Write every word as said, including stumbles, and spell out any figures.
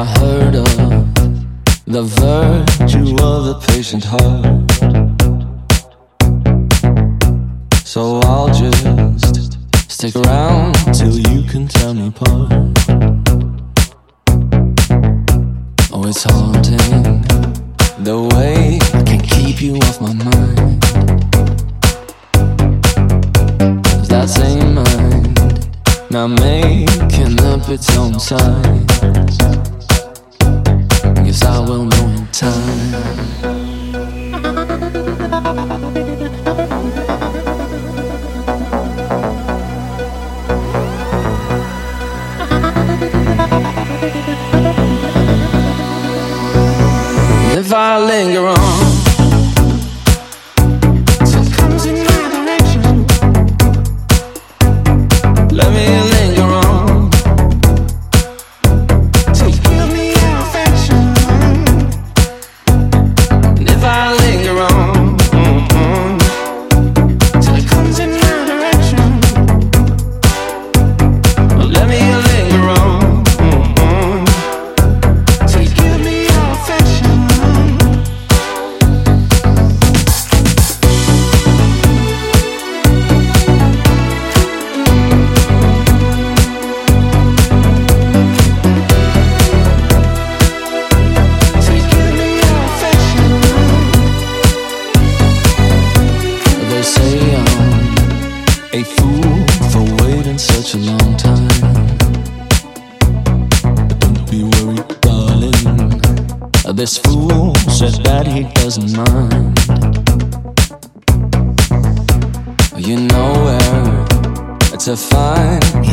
I heard of the virtue of the patient heart. So I'll just stick around till you can tell me apart. Oh, it's haunting the way I can't keep you off my mind. 'Cause that same mind now making up its own signs. Guess I will know in time. If I linger on till it comes in my direction, let me linger on till you give me your affection. And if I linger on mm-hmm, till it comes in my direction, let me linger on mm-hmm, till you give me your affection. They say I'm a fool for waiting such a long time. But don't be worried, darling. This fool said that he doesn't mind. You know where to find